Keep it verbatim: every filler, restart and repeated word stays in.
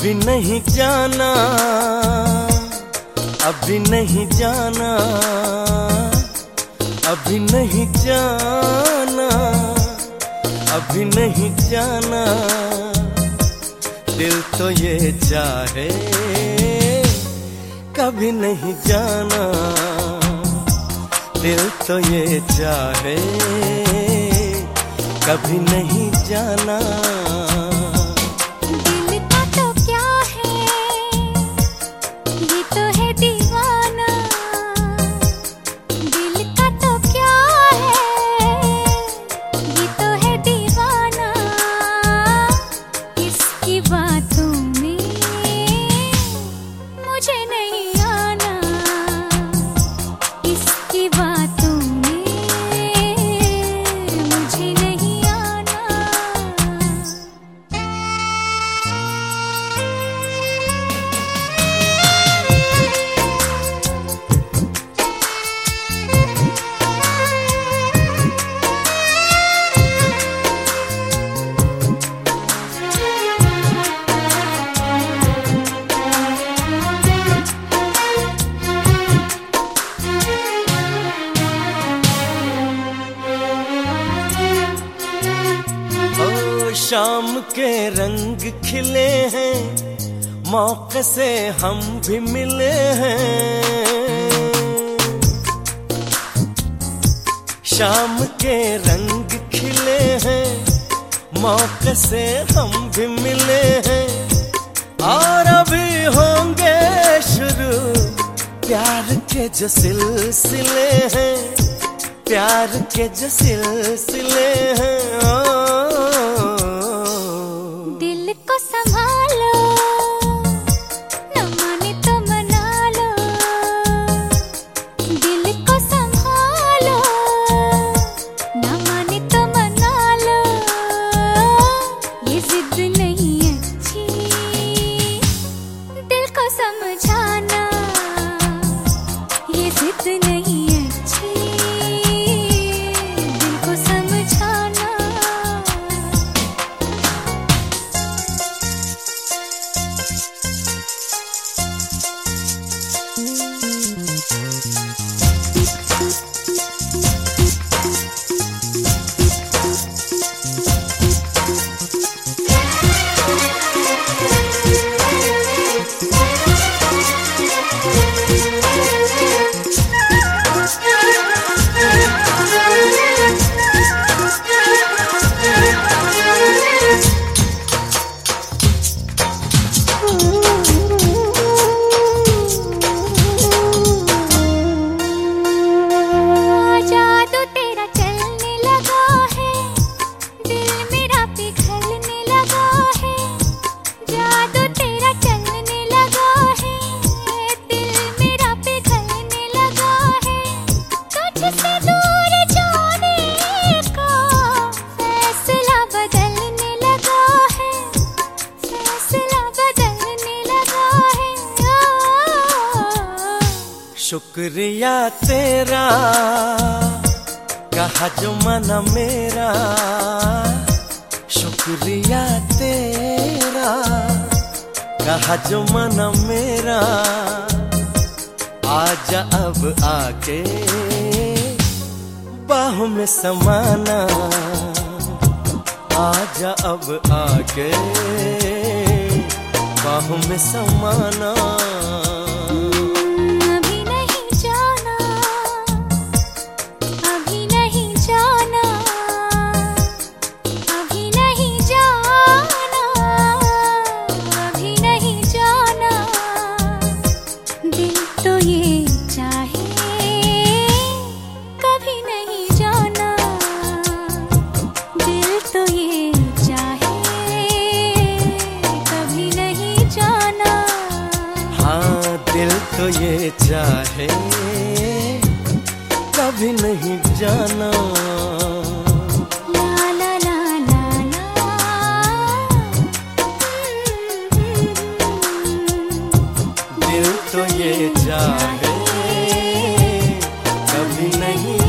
अभी नहीं जाना, अभी नहीं जाना, अभी नहीं जाना, अभी नहीं जाना। दिल तो ये चाहे कभी नहीं जाना, दिल तो ये चाहे कभी नहीं जाना। दिल का तो क्या है, ये तो है दीवाना। दिल का तो क्या है, ये तो है दीवाना। इसकी बातों में मुझे नहीं आना, इसकी बातों में मुझे नहीं आना। शाम के रंग खिले हैं, मौके से हम भी मिले हैं। शाम के रंग खिले हैं, मौके से हम भी मिले हैं। और अभी होंगे शुरू प्यार के जो सिलसिले हैं, प्यार के जो सिलसिले हैं। संभालो, न माने तो मना लो। दिल को संभालो, न माने तो मना लो। ये जिद नहीं अच्छी, दिल को समझाना। ये जिद नहीं अच्छी, दिल को समझाना। शुक्रिया तेरा कहा जो मना मेरा, शुक्रिया तेरा कहा जो मना मेरा। आजा अब आके बाहों में समाना, आजा अब आके बाहों में समाना। दिल तो ये चाहे कभी नहीं जाना। ला ला ला ला ला। दिल तो ये चाहे कभी नहीं